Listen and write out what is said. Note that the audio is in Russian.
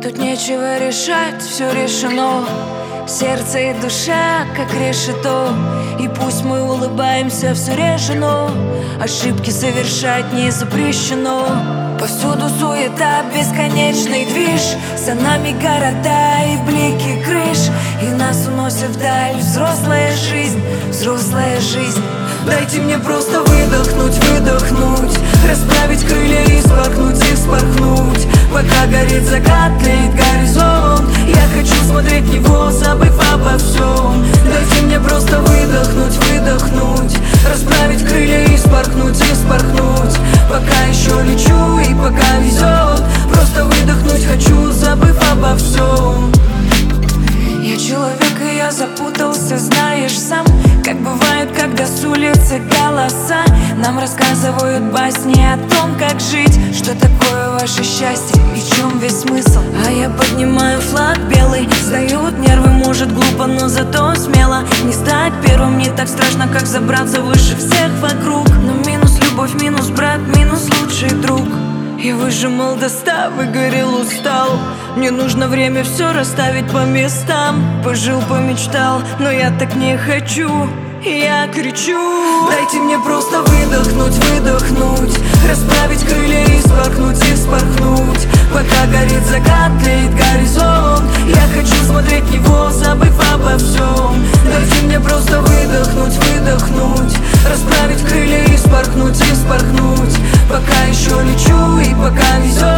Тут нечего решать, все решено. Сердце и душа, как решето. И пусть мы улыбаемся все реже, но ошибки совершать не запрещено. Повсюду суета, бесконечный движ. За нами города и блики крыш. И нас уносит вдаль взрослая жизнь, взрослая жизнь. Дайте мне просто выдохнуть, выдохнуть, расправить крылья и вспорхнуть, пока горит закат, тлеет горизонт. Я хочу смотреть в него, забыв обо всем. Дайте мне просто выдохнуть, выдохнуть, расправить крылья и вспорхнуть, пока еще лечу и пока везет. Просто выдохнуть хочу, забыв обо всем. Я человек, и я запутался, знаешь сам, как бывает, когда с улицы голоса нам рассказывают басни о том, как жить. Что такое ваше счастье и в чем весь смысл? А я поднимаю флаг белый, сдают нервы, может глупо, но зато смело. Не стать первым не так страшно, как забраться выше всех вокруг. Но минус любовь, минус брат, минус лучший друг. Я выжимал до 100, выгорел, устал. Мне нужно время все расставить по местам. Пожил, помечтал, но я так не хочу. Я кричу: дайте мне просто выдохнуть, выдохнуть, расправить крылья и вспорхнуть, пока горит закат, тлеет горизонт. Я хочу смотреть в него, забыв обо всем. Дайте мне просто выдохнуть, выдохнуть, расправить крылья и вспорхнуть, пока еще лечу и пока везет.